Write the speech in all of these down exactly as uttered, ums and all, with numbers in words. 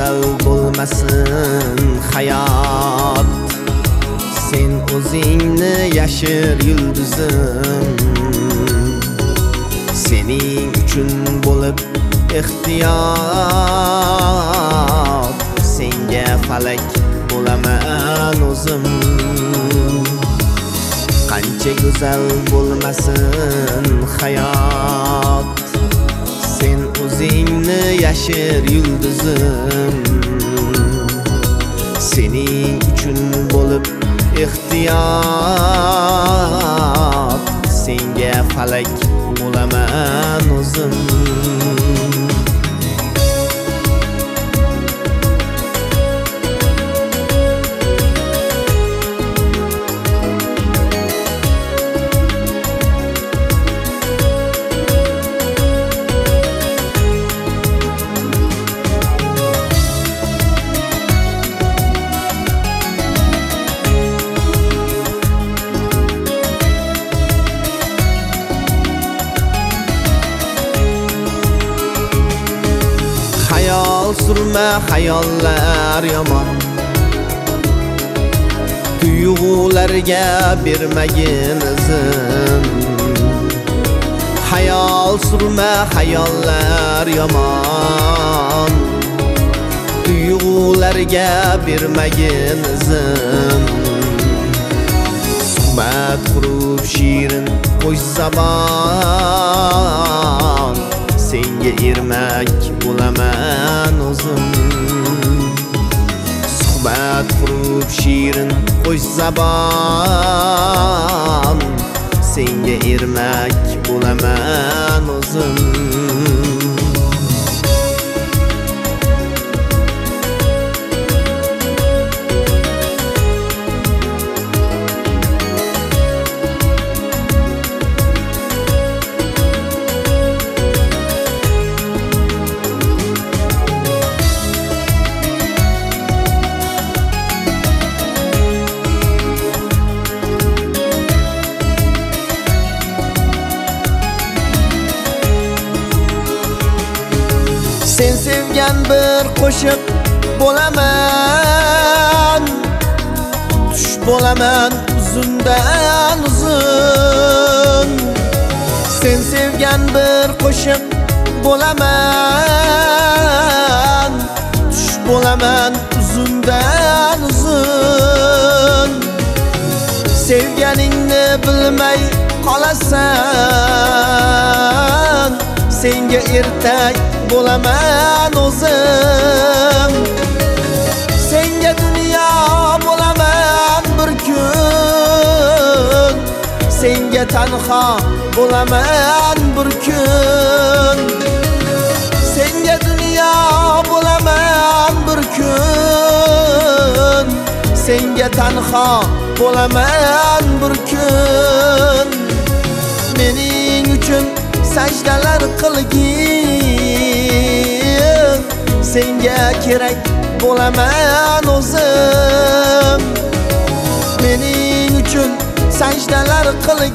güzel bo'lmasin hayot. Sen o'zingni yashir yulduzim, sening uchun bo'lib ehtiyot. Senga falak bo'laman o'zim, qancha go'zal bo'lmasin hayot. Sen o'zingni yashir yulduzim, sening uchun bo'lib ehtiyot. Senga falak bo'laman o'zim. Hayal surma hayollar yomon, tuyg'ularga bermagin izin. Hayal surma hayollar yomon, tuyg'ularga bermagin izin. Suhbat qurib shirin qo'sh zabon, senga ermak bo'laman o'zim. Suhbat qurib shirin qo'sh zabon, senga ermak bo'laman o'zim. Sen sevgan bir qo'shiq bo'laman, tush bo'laman uzundan uzun. Sen sevgan bir qo'shiq bo'laman, tush bo'laman uzundan uzun. Sevganingni bilmay qolasan, senga ertak bo'laman o'zim. Senga dunyo bo'laman bir kun, senga tanho bo'laman bir kun. Senga dunyo bo'laman bir kun, senga tanho bo'laman bir kun. Mening uchun sajdalar qilgin, senga kerak bo'laman o'zim. Mening uchun sajdalar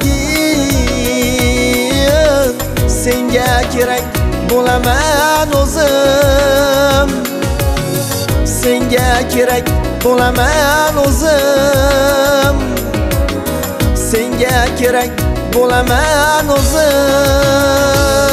qilgin, senga kerak bo'laman o'zim. Senga kerak bo'laman o'zim. Senga kerak bo'laman o'zim.